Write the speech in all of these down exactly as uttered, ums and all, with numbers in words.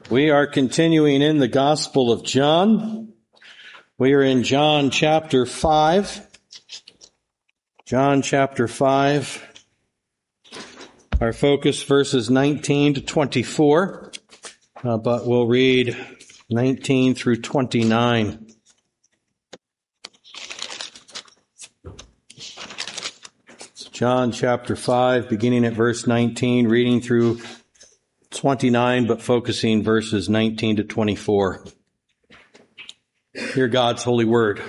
We are continuing in the Gospel of John. We are in John chapter five. John chapter five. Our focus verses nineteen to twenty-four, uh, but we'll read nineteen through twenty-nine. John chapter five, beginning at verse nineteen, reading through twenty-nine, but focusing verses nineteen to twenty-four. Hear God's holy word.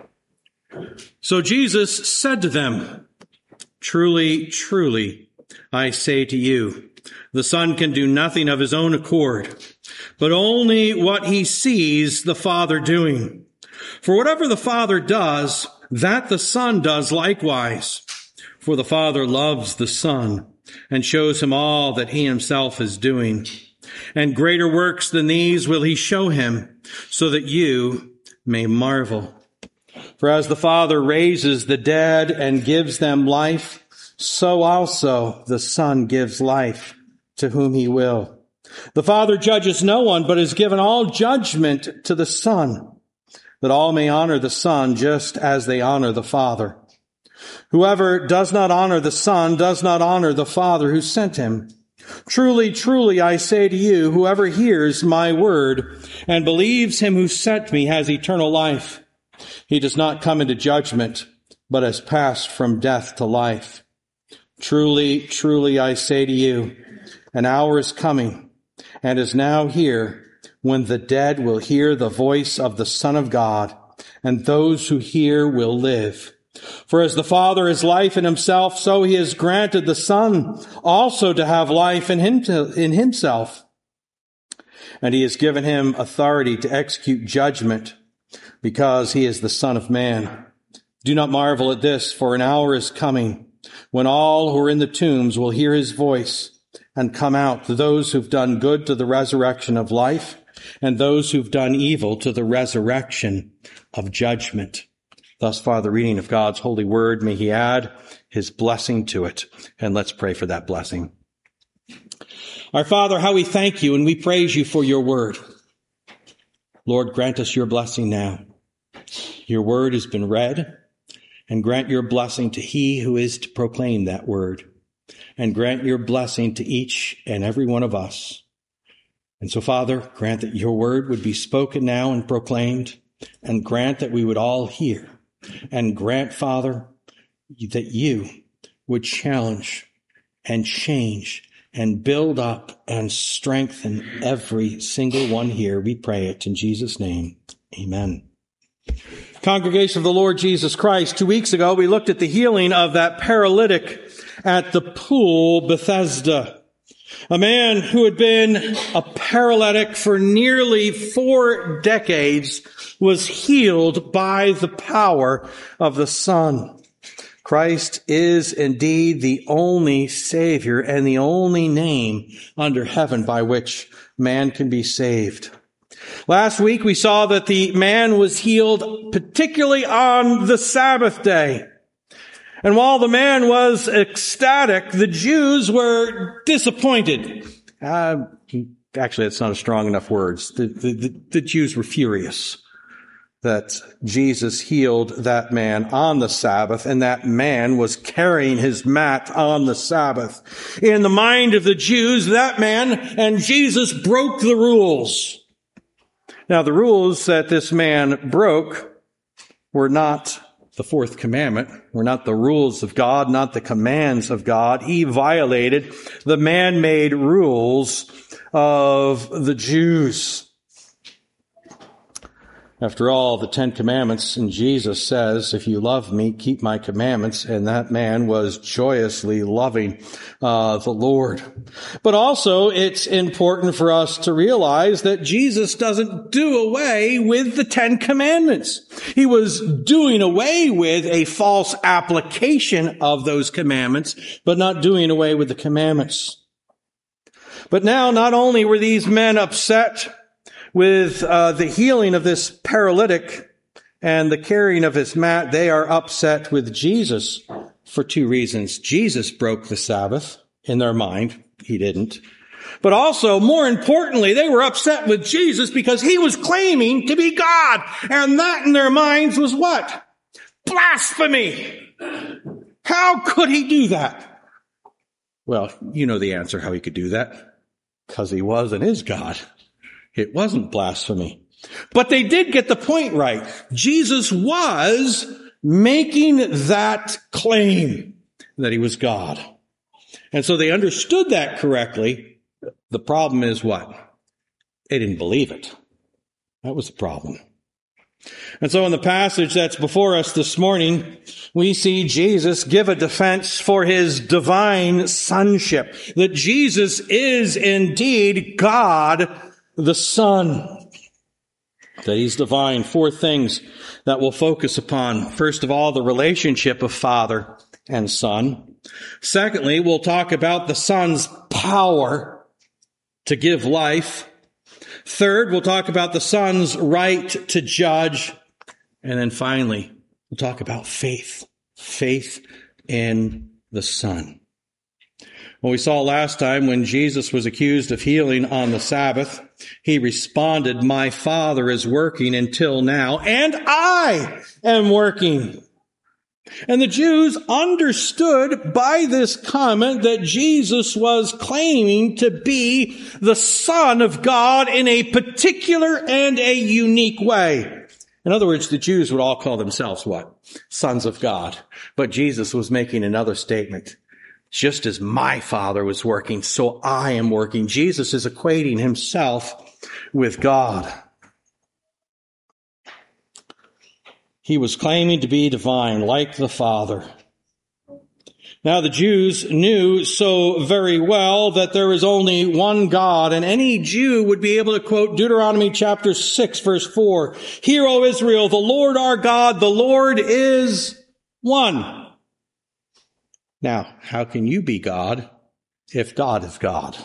So Jesus said to them, "Truly, truly, I say to you, the Son can do nothing of his own accord, but only what he sees the Father doing. For whatever the Father does, that the Son does likewise. For the Father loves the Son and shows him all that he himself is doing. And greater works than these will he show him, so that you may marvel. For as the Father raises the dead and gives them life, so also the Son gives life to whom he will. The Father judges no one, but has given all judgment to the Son, that all may honor the Son just as they honor the Father. Whoever does not honor the Son does not honor the Father who sent him. Truly, truly, I say to you, whoever hears my word and believes him who sent me has eternal life. He does not come into judgment, but has passed from death to life. Truly, truly, I say to you, an hour is coming and is now here when the dead will hear the voice of the Son of God, and those who hear will live. For as the Father is life in himself, so he has granted the Son also to have life in him in himself. And he has given him authority to execute judgment, because he is the Son of Man. Do not marvel at this, for an hour is coming when all who are in the tombs will hear his voice and come out, those who've done good to the resurrection of life, and those who've done evil to the resurrection of judgment." Thus far, the reading of God's holy word. May he add his blessing to it. And let's pray for that blessing. Our Father, how we thank you and we praise you for your word. Lord, grant us your blessing now. Your word has been read, and grant your blessing to he who is to proclaim that word. And grant your blessing to each and every one of us. And so, Father, grant that your word would be spoken now and proclaimed, and grant that we would all hear. And grant, Father, that you would challenge and change and build up and strengthen every single one here. We pray it in Jesus' name. Amen. Congregation of the Lord Jesus Christ, two weeks ago we looked at the healing of that paralytic at the pool Bethesda. A man who had been a paralytic for nearly four decades was healed by the power of the Son. Christ is indeed the only Savior and the only name under heaven by which man can be saved. Last week we saw that the man was healed particularly on the Sabbath day. And while the man was ecstatic, the Jews were disappointed. Uh, actually, that's not a strong enough words. The, the, the, the Jews were furious that Jesus healed that man on the Sabbath, and that man was carrying his mat on the Sabbath. In the mind of the Jews, that man and Jesus broke the rules. Now, the rules that this man broke were not the fourth commandment, were not the rules of God, not the commands of God. He violated the man-made rules of the Jews. After all, the Ten Commandments, and Jesus says, if you love me, keep my commandments. And that man was joyously loving uh, the Lord. But also, it's important for us to realize that Jesus doesn't do away with the Ten Commandments. He was doing away with a false application of those commandments, but not doing away with the commandments. But now, not only were these men upset with uh, the healing of this paralytic and the carrying of his mat, they are upset with Jesus for two reasons. Jesus broke the Sabbath in their mind. He didn't. But also, more importantly, they were upset with Jesus because he was claiming to be God. And that in their minds was what? Blasphemy. How could he do that? Well, you know the answer how he could do that. Because he was and is God. It wasn't blasphemy. But they did get the point right. Jesus was making that claim that he was God. And so they understood that correctly. The problem is what? They didn't believe it. That was the problem. And so in the passage that's before us this morning, we see Jesus give a defense for his divine sonship. That Jesus is indeed God the Son. That he's divine. Four things that we'll focus upon. First of all, the relationship of Father and Son. Secondly, we'll talk about the Son's power to give life. Third, we'll talk about the Son's right to judge. And then finally, we'll talk about faith. Faith in the Son. Well, we saw last time when Jesus was accused of healing on the Sabbath, he responded, "My Father is working until now, and I am working." And the Jews understood by this comment that Jesus was claiming to be the Son of God in a particular and a unique way. In other words, the Jews would all call themselves what? Sons of God. But Jesus was making another statement. Just as my Father was working, so I am working. Jesus is equating himself with God. He was claiming to be divine, like the Father. Now the Jews knew so very well that there is only one God, and any Jew would be able to quote Deuteronomy chapter six, verse four. "Hear, O Israel, the Lord our God, the Lord is one." Now, how can you be God if God is God?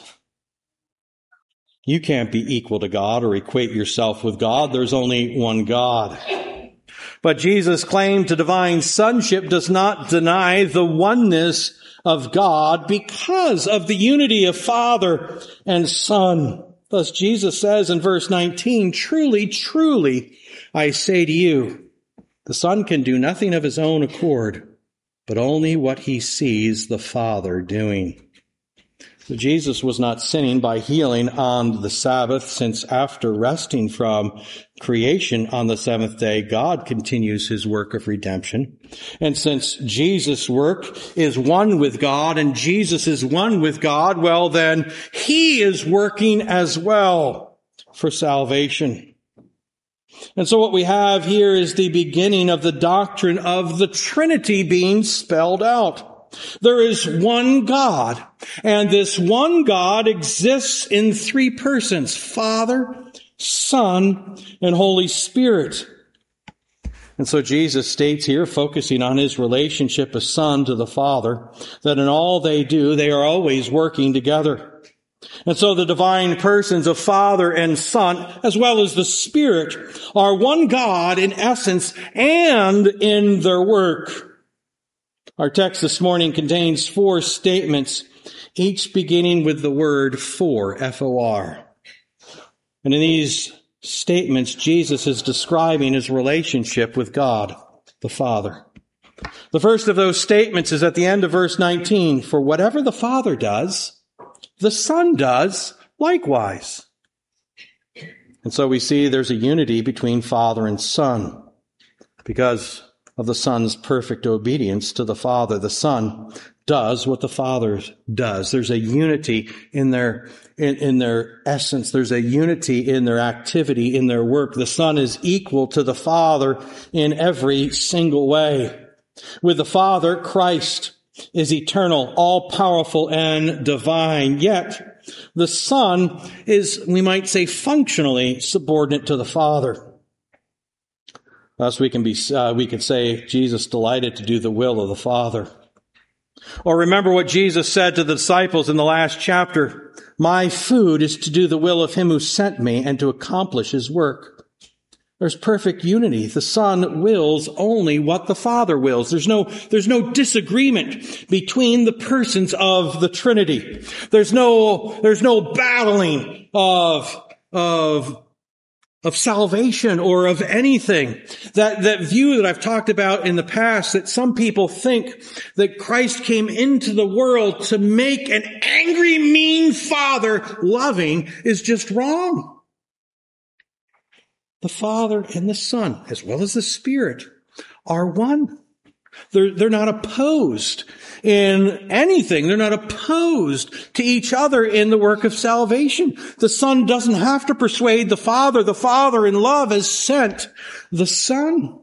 You can't be equal to God or equate yourself with God. There's only one God. But Jesus' claim to divine sonship does not deny the oneness of God because of the unity of Father and Son. Thus Jesus says in verse nineteen, "Truly, truly, I say to you, the Son can do nothing of his own accord, but only what he sees the Father doing." So Jesus was not sinning by healing on the Sabbath, since after resting from creation on the seventh day, God continues his work of redemption. And since Jesus' work is one with God and Jesus is one with God, well then, he is working as well for salvation. And so what we have here is the beginning of the doctrine of the Trinity being spelled out. There is one God, and this one God exists in three persons: Father, Son, and Holy Spirit. And so Jesus states here, focusing on his relationship as Son to the Father, that in all they do, they are always working together. And so the divine persons of Father and Son, as well as the Spirit, are one God in essence and in their work. Our text this morning contains four statements, each beginning with the word for, F O R. And in these statements, Jesus is describing his relationship with God, the Father. The first of those statements is at the end of verse nineteen. "For whatever the Father does, the Son does likewise." And so we see there's a unity between Father and Son because of the Son's perfect obedience to the Father. The Son does what the Father does. There's a unity in their, in, in their essence. There's a unity in their activity, in their work. The Son is equal to the Father in every single way. With the Father, Christ is eternal, all-powerful, and divine. Yet, the Son is, we might say, functionally subordinate to the Father. Thus, we can be, uh, we could say Jesus delighted to do the will of the Father. Or remember what Jesus said to the disciples in the last chapter: "My food is to do the will of him who sent me and to accomplish his work." There's perfect unity. The Son wills only what the Father wills. There's no, there's no disagreement between the persons of the Trinity. There's no, there's no battling of, of, of salvation or of anything. That, that view that I've talked about in the past, that some people think that Christ came into the world to make an angry, mean Father loving, is just wrong. The Father and the Son, as well as the Spirit, are one. They're, they're not opposed in anything. They're not opposed to each other in the work of salvation. The Son doesn't have to persuade the Father. The Father in love has sent the Son.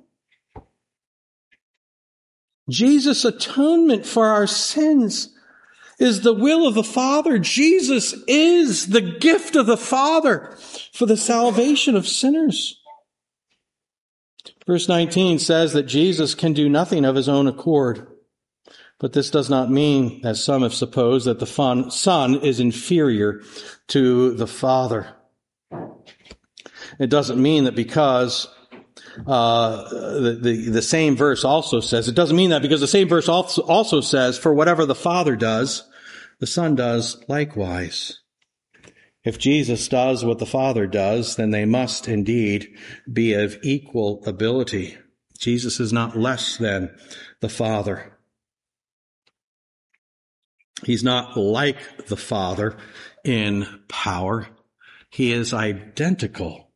Jesus' atonement for our sins is the will of the Father. Jesus is the gift of the Father for the salvation of sinners. Verse nineteen says that Jesus can do nothing of his own accord. But this does not mean, as some have supposed, that the Son is inferior to the Father. It doesn't mean that because uh the, the, the same verse also says, it doesn't mean that because the same verse also, also says, for whatever the Father does, the Son does likewise. If Jesus does what the Father does, then they must indeed be of equal ability. Jesus is not less than the Father. He's not like the Father in power. He is identical.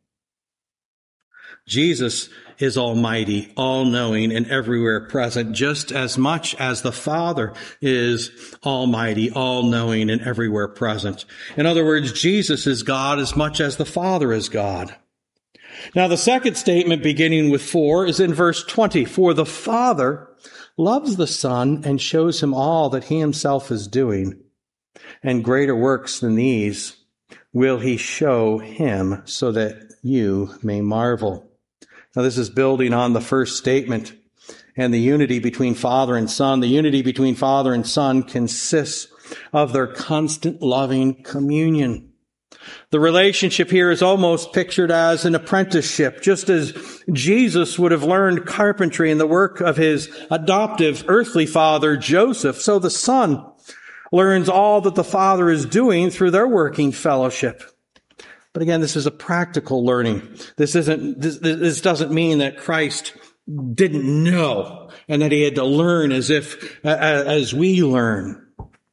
Jesus is almighty, all-knowing, and everywhere present, just as much as the Father is almighty, all-knowing, and everywhere present. In other words, Jesus is God as much as the Father is God. Now, the second statement, beginning with four, is in verse twenty. For the Father loves the Son and shows him all that he himself is doing, and greater works than these will he show him, so that you may marvel. Now, this is building on the first statement and the unity between Father and Son. The unity between Father and Son consists of their constant loving communion. The relationship here is almost pictured as an apprenticeship, just as Jesus would have learned carpentry in the work of his adoptive earthly father, Joseph. So the Son learns all that the Father is doing through their working fellowship. But again, this is a practical learning. This isn't, this, this doesn't mean that Christ didn't know and that he had to learn as if, as we learn.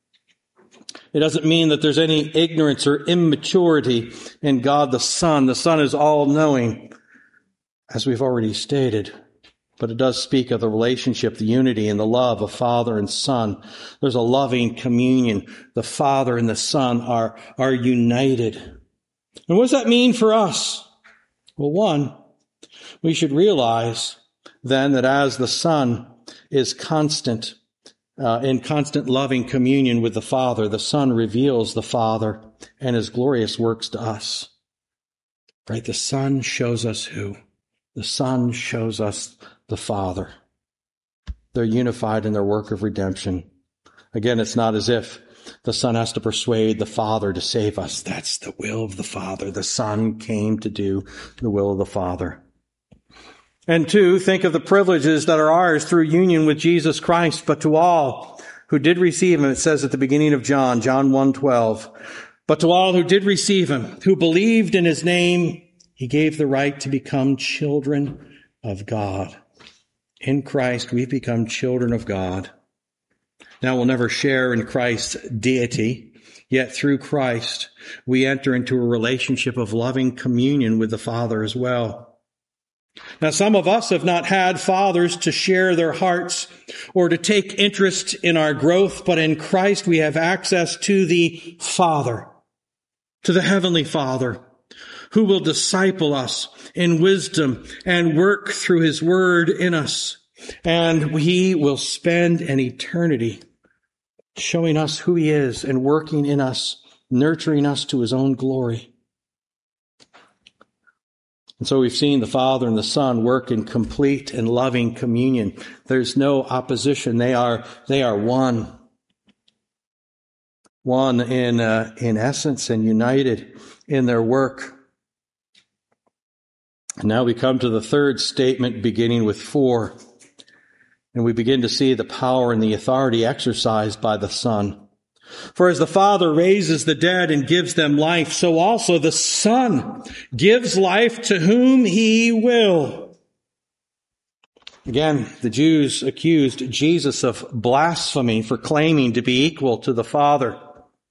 It doesn't mean that there's any ignorance or immaturity in God the Son. The Son is all-knowing, as we've already stated. But it does speak of the relationship, the unity, and the love of Father and Son. There's a loving communion. The Father and the Son are, are united. And what does that mean for us? Well, one, we should realize then that as the Son is constant, uh, in constant loving communion with the Father, the Son reveals the Father and his glorious works to us. Right? The Son shows us who? The Son shows us the Father. They're unified in their work of redemption. Again, it's not as if the Son has to persuade the Father to save us. That's the will of the Father. The Son came to do the will of the Father. And two, think of the privileges that are ours through union with Jesus Christ, but to all who did receive him, it says at the beginning of John, John one twelve, but to all who did receive him, who believed in his name, he gave the right to become children of God. In Christ, we've become children of God. Now, we'll never share in Christ's deity, yet through Christ, we enter into a relationship of loving communion with the Father as well. Now, some of us have not had fathers to share their hearts or to take interest in our growth, but in Christ we have access to the Father, to the Heavenly Father, who will disciple us in wisdom and work through his word in us. And he will spend an eternity showing us who he is and working in us, nurturing us to his own glory. And so we've seen the Father and the Son work in complete and loving communion. There's no opposition. They are, they are one. One in, uh, in essence and united in their work. And now we come to the third statement beginning with four. And we begin to see the power and the authority exercised by the Son. For as the Father raises the dead and gives them life, so also the Son gives life to whom he will. Again, the Jews accused Jesus of blasphemy for claiming to be equal to the Father.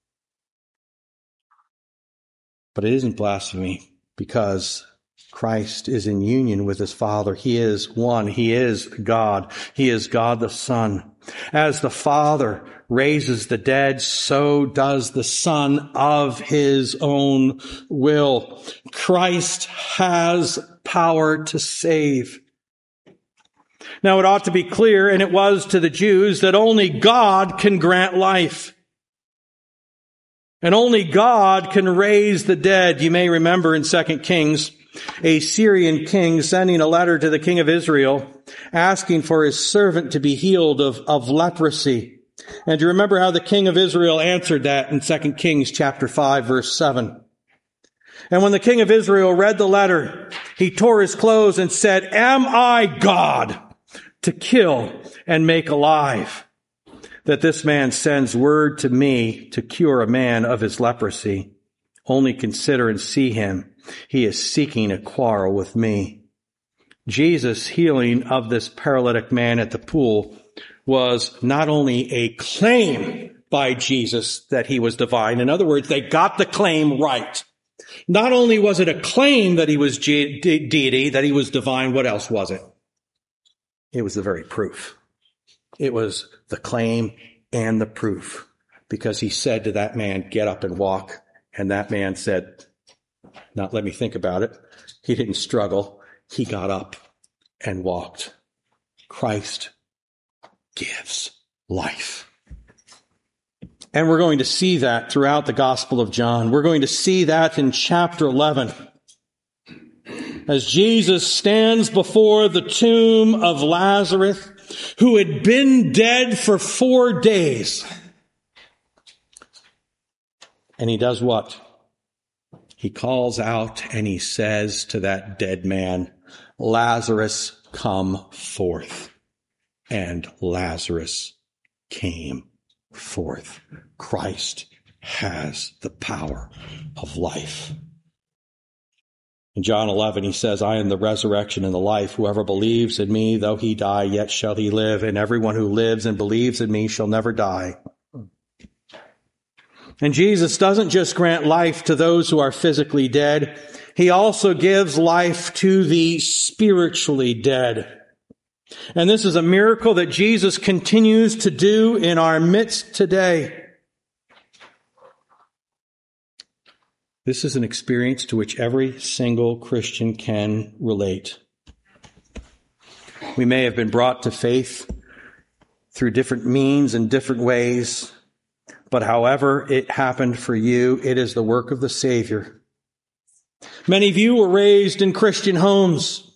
But it isn't blasphemy because Christ is in union with his Father. He is one. He is God. He is God the Son. As the Father raises the dead, so does the Son of his own will. Christ has power to save. Now, it ought to be clear, and it was to the Jews, that only God can grant life. And only God can raise the dead. You may remember in Second Kings, a Syrian king sending a letter to the king of Israel, asking for his servant to be healed of, of leprosy. And you remember how the king of Israel answered that in Second Kings chapter five, verse seven. And when the king of Israel read the letter, he tore his clothes and said, "Am I God to kill and make alive, that this man sends word to me to cure a man of his leprosy? Only consider and see him. He is seeking a quarrel with me." Jesus' healing of this paralytic man at the pool was not only a claim by Jesus that he was divine. In other words, they got the claim right. Not only was it a claim that he was de- de- deity, that he was divine, what else was it? It was the very proof. It was the claim and the proof, because he said to that man, "Get up and walk." And that man said, "Not let me think about it." He didn't struggle. He got up and walked. Christ gives life. And we're going to see that throughout the Gospel of John. We're going to see that in chapter eleven. As Jesus stands before the tomb of Lazarus, who had been dead for four days. And he does what? He calls out and he says to that dead man, "Lazarus, come forth." And Lazarus came forth. Christ has the power of life. In John eleven, he says, "I am the resurrection and the life. Whoever believes in me, though he die, yet shall he live. And everyone who lives and believes in me shall never die." And Jesus doesn't just grant life to those who are physically dead. He also gives life to the spiritually dead. And this is a miracle that Jesus continues to do in our midst today. This is an experience to which every single Christian can relate. We may have been brought to faith through different means and different ways, but however it happened for you, it is the work of the Savior. Many of you were raised in Christian homes,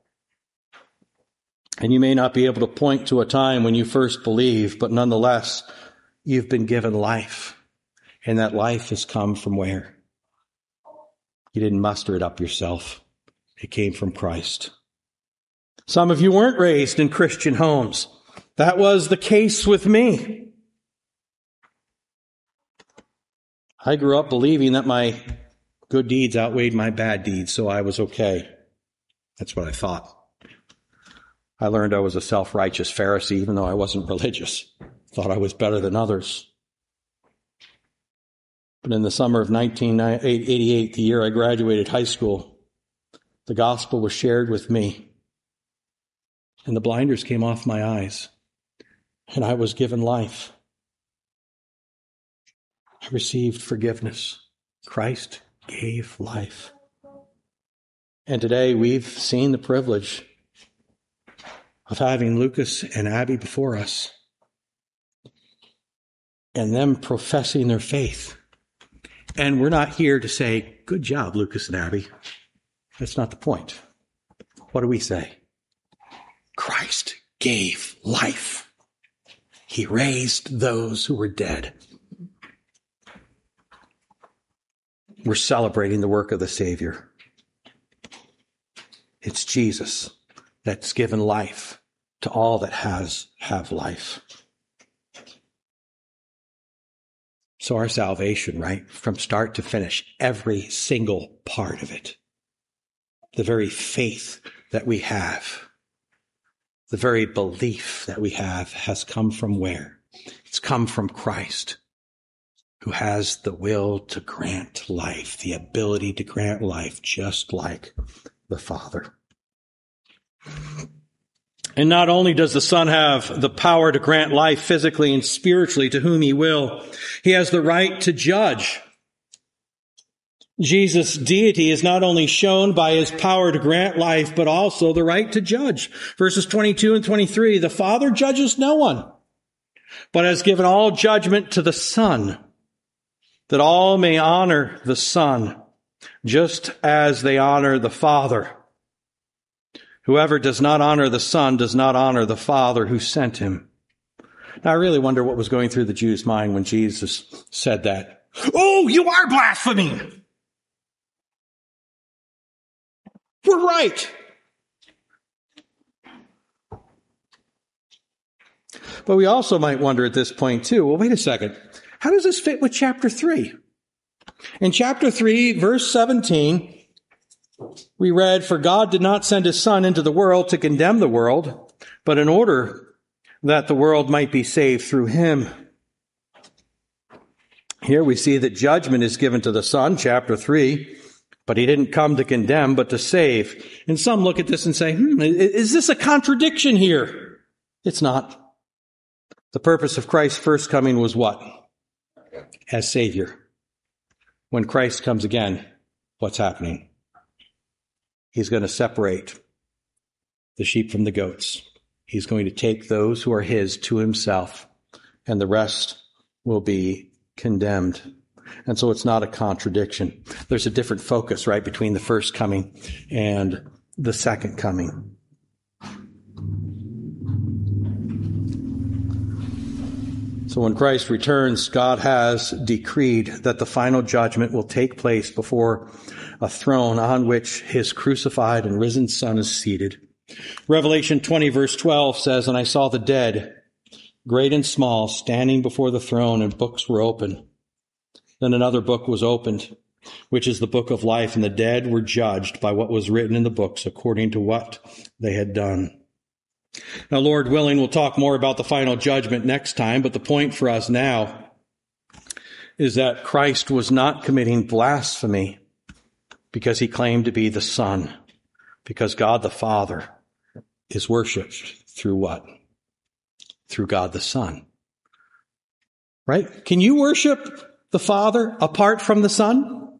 and you may not be able to point to a time when you first believed, but nonetheless, you've been given life, and that life has come from where? You didn't muster it up yourself. It came from Christ. Some of you weren't raised in Christian homes. That was the case with me. I grew up believing that my good deeds outweighed my bad deeds, so I was okay. That's what I thought. I learned I was a self-righteous Pharisee, even though I wasn't religious. Thought I was better than others. But in the summer of nineteen eighty-eight, the year I graduated high school, the gospel was shared with me. And the blinders came off my eyes. And I was given life. I received forgiveness. Christ gave life. And today we've seen the privilege of having Lucas and Abby before us, and them professing their faith. And we're not here to say, "Good job, Lucas and Abby." That's not the point. What do we say? Christ gave life. He raised those who were dead. We're celebrating the work of the Savior. It's Jesus that's given life to all that has have life. So our salvation, right, from start to finish, every single part of it, the very faith that we have, the very belief that we have has come from where? It's come from Christ, who has the will to grant life, the ability to grant life, just like the Father. And not only does the Son have the power to grant life physically and spiritually to whom he will, he has the right to judge. Jesus' deity is not only shown by his power to grant life, but also the right to judge. Verses twenty-two and twenty-three, the Father judges no one, but has given all judgment to the Son, that all may honor the Son, just as they honor the Father. Whoever does not honor the Son does not honor the Father who sent him. Now, I really wonder what was going through the Jews' mind when Jesus said that. Oh, you are blaspheming! We're right! But we also might wonder at this point, too, well, wait a second. How does this fit with chapter three? In chapter three, verse seventeen, we read, "For God did not send his Son into the world to condemn the world, but in order that the world might be saved through him." Here we see that judgment is given to the Son, chapter three, but he didn't come to condemn, but to save. And some look at this and say, hmm, is this a contradiction here? It's not. The purpose of Christ's first coming was what? As Savior. When Christ comes again, what's happening? He's going to separate the sheep from the goats. He's going to take those who are his to himself, and the rest will be condemned. And so it's not a contradiction. There's a different focus, right, between the first coming and the second coming. So when Christ returns, God has decreed that the final judgment will take place before a throne on which his crucified and risen Son is seated. Revelation twenty verse twelve says, "And I saw the dead, great and small, standing before the throne, and books were opened. Then another book was opened, which is the book of life, and the dead were judged by what was written in the books according to what they had done." Now, Lord willing, we'll talk more about the final judgment next time, but the point for us now is that Christ was not committing blasphemy because he claimed to be the Son, because God the Father is worshipped through what? Through God the Son. Right? Can you worship the Father apart from the Son?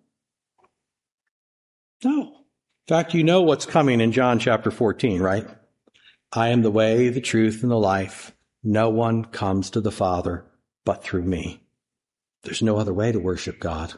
No. In fact, you know what's coming in John chapter fourteen, right? "I am the way, the truth, and the life. No one comes to the Father but through me." There's no other way to worship God.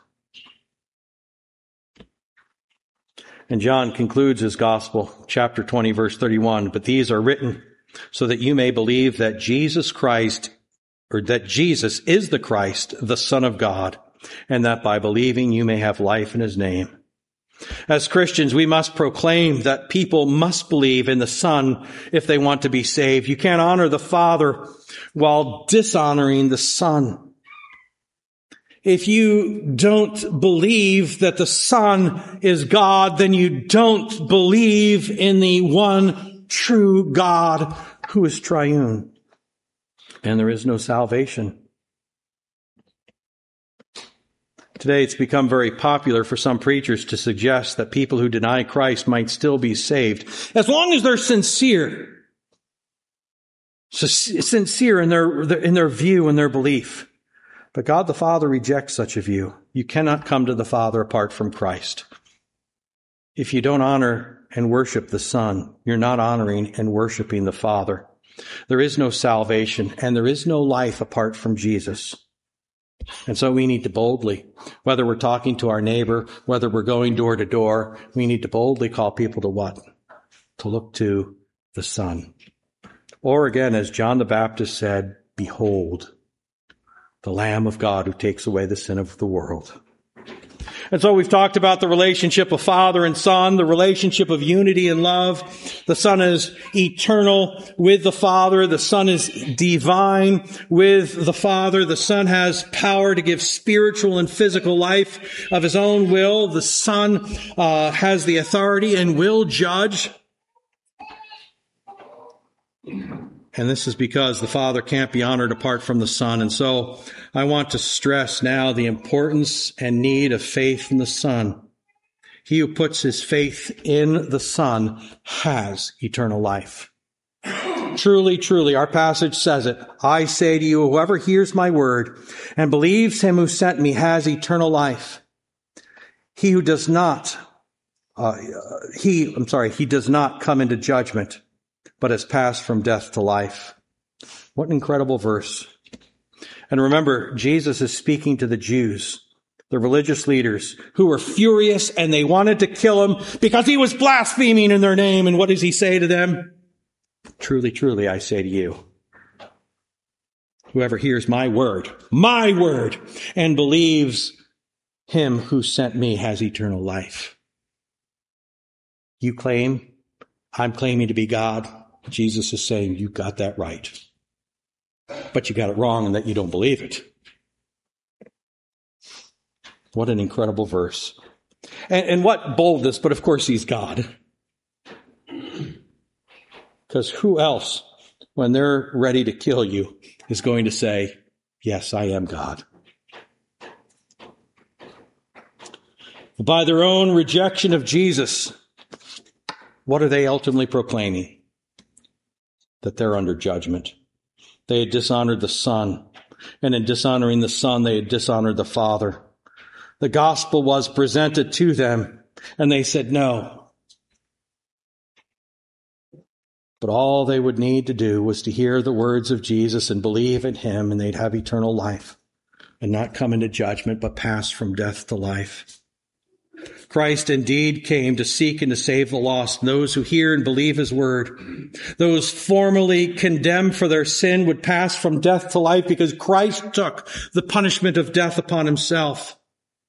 And John concludes his gospel, chapter twenty, verse thirty-one, "But these are written so that you may believe that Jesus Christ, or that Jesus is the Christ, the Son of God, and that by believing you may have life in his name." As Christians, we must proclaim that people must believe in the Son if they want to be saved. You can't honor the Father while dishonoring the Son. If you don't believe that the Son is God, then you don't believe in the one true God who is triune. And there is no salvation. Today, it's become very popular for some preachers to suggest that people who deny Christ might still be saved, as long as they're sincere. So, sincere in their, in their view and their belief. But God the Father rejects such a view. You cannot come to the Father apart from Christ. If you don't honor and worship the Son, you're not honoring and worshiping the Father. There is no salvation, and there is no life apart from Jesus. And so we need to boldly, whether we're talking to our neighbor, whether we're going door to door, we need to boldly call people to what? To look to the Son. Or again, as John the Baptist said, "Behold, the Lamb of God who takes away the sin of the world." And so we've talked about the relationship of Father and Son, the relationship of unity and love. The Son is eternal with the Father. The Son is divine with the Father. The Son has power to give spiritual and physical life of his own will. The Son uh, has the authority and will judge. And this is because the Father can't be honored apart from the Son. And so I want to stress now the importance and need of faith in the Son. He who puts his faith in the Son has eternal life. Truly, truly, our passage says it. I say to you, whoever hears my word and believes him who sent me has eternal life. He who does not, uh, he, I'm sorry, he does not come into judgment, but has passed from death to life. What an incredible verse. And remember, Jesus is speaking to the Jews, the religious leaders, who were furious and they wanted to kill him because he was blaspheming in their name. And what does he say to them? Truly, truly, I say to you, whoever hears my word, my word, and believes him who sent me has eternal life. You claim, I'm claiming to be God. Jesus is saying, you got that right. But you got it wrong in that you don't believe it. What an incredible verse. And, and what boldness, but of course he's God. Because who else, when they're ready to kill you, is going to say, yes, I am God. By their own rejection of Jesus, what are they ultimately proclaiming? That they're under judgment. They had dishonored the Son, and in dishonoring the Son, they had dishonored the Father. The gospel was presented to them, and they said no. But all they would need to do was to hear the words of Jesus and believe in him, and they'd have eternal life, and not come into judgment, but pass from death to life. Christ indeed came to seek and to save the lost, those who hear and believe his word. Those formerly condemned for their sin would pass from death to life because Christ took the punishment of death upon himself.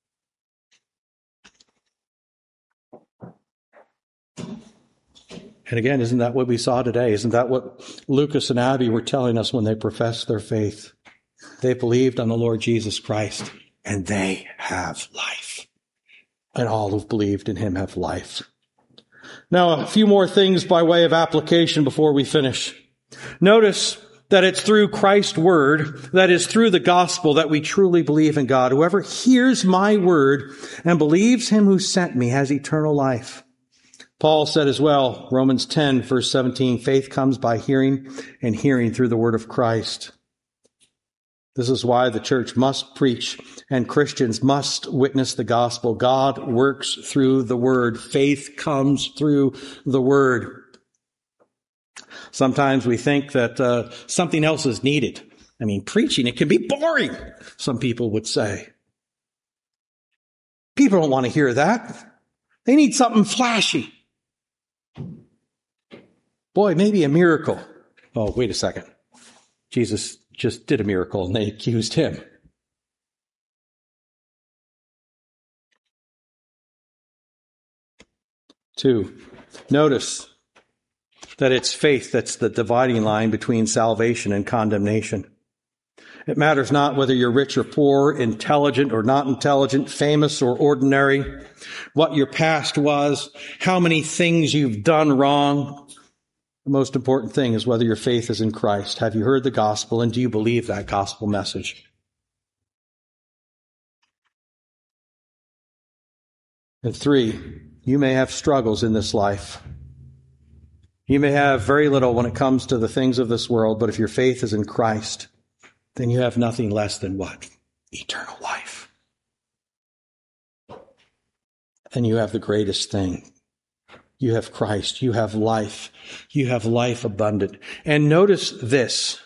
And again, isn't that what we saw today? Isn't that what Lucas and Abby were telling us when they professed their faith? They believed on the Lord Jesus Christ, and they have life. And all who've believed in him have life. Now, a few more things by way of application before we finish. Notice that it's through Christ's word, that is through the gospel, that we truly believe in God. Whoever hears my word and believes him who sent me has eternal life. Paul said as well, Romans ten, verse seventeen, faith comes by hearing, and hearing through the word of Christ. This is why the church must preach and Christians must witness the gospel. God works through the word. Faith comes through the word. Sometimes we think that uh, something else is needed. I mean, preaching, it can be boring, some people would say. People don't want to hear that. They need something flashy. Boy, maybe a miracle. Oh, wait a second. Jesus just did a miracle and they accused him. Two, notice that it's faith that's the dividing line between salvation and condemnation. It matters not whether you're rich or poor, intelligent or not intelligent, famous or ordinary, what your past was, how many things you've done wrong. The most important thing is whether your faith is in Christ. Have you heard the gospel, and do you believe that gospel message? And three, you may have struggles in this life. You may have very little when it comes to the things of this world, but if your faith is in Christ, then you have nothing less than what? Eternal life. And you have the greatest thing. You have Christ. You have life. You have life abundant. And notice this.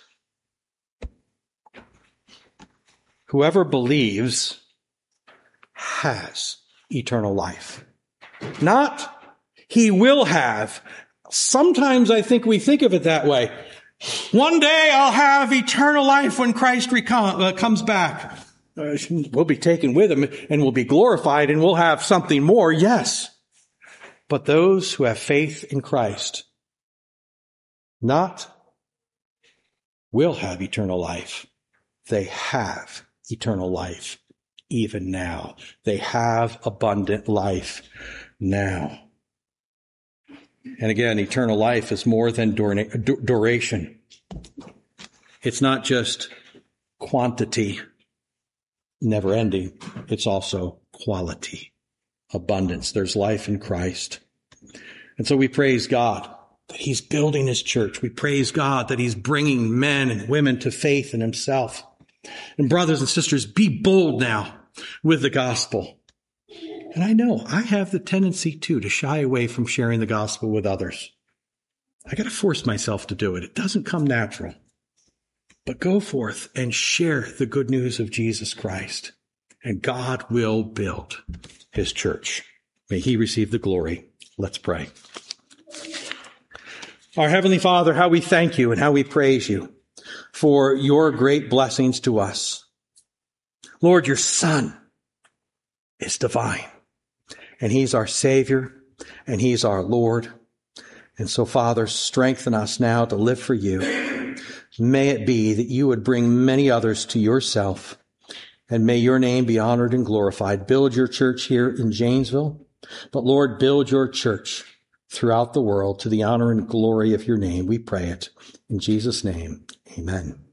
Whoever believes has eternal life. Not he will have. Sometimes I think we think of it that way. One day I'll have eternal life when Christ recom- uh, comes back. uh, we'll be taken with him and we'll be glorified and we'll have something more. Yes. But those who have faith in Christ not will have eternal life. They have eternal life even now. They have abundant life now. And again, eternal life is more than duration. It's not just quantity, never ending. It's also quality, abundance. There's life in Christ. And so we praise God that he's building his church. We praise God that he's bringing men and women to faith in himself. And brothers and sisters, be bold now with the gospel. And I know I have the tendency too to shy away from sharing the gospel with others. I got to force myself to do it. It doesn't come natural. But go forth and share the good news of Jesus Christ, and God will build his church. May he receive the glory. Let's pray. Our Heavenly Father, how we thank you and how we praise you for your great blessings to us. Lord, your Son is divine, and he's our Savior, and he's our Lord. And so, Father, strengthen us now to live for you. May it be that you would bring many others to yourself, and may your name be honored and glorified. Build your church here in Janesville, but Lord, build your church throughout the world to the honor and glory of your name. We pray it in Jesus' name. Amen.